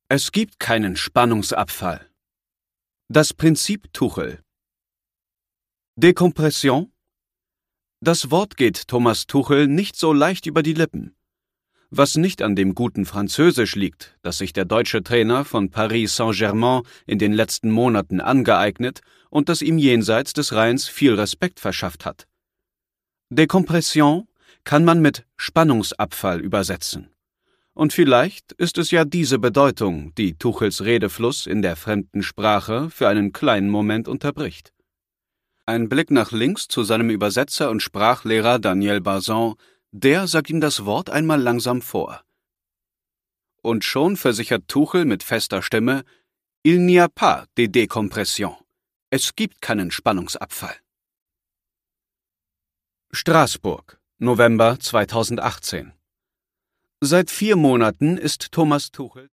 Es gibt keinen Spannungsabfall. Das Prinzip Tuchel. Dekompression? Das Wort geht Thomas Tuchel nicht so leicht über die Lippen. Was nicht an dem guten Französisch liegt, das sich der deutsche Trainer von Paris Saint-Germain in den letzten Monaten angeeignet und das ihm jenseits des Rheins viel Respekt verschafft hat. Dekompression kann man mit Spannungsabfall übersetzen. Und vielleicht ist es ja diese Bedeutung, die Tuchels Redefluss in der fremden Sprache für einen kleinen Moment unterbricht. Ein Blick nach links zu seinem Übersetzer und Sprachlehrer Daniel Barzon, der sagt ihm das Wort einmal langsam vor. Und schon versichert Tuchel mit fester Stimme: Il n'y a pas de décompression. Es gibt keinen Spannungsabfall. Straßburg, November 2018. Seit 4 Monaten ist Thomas Tuchel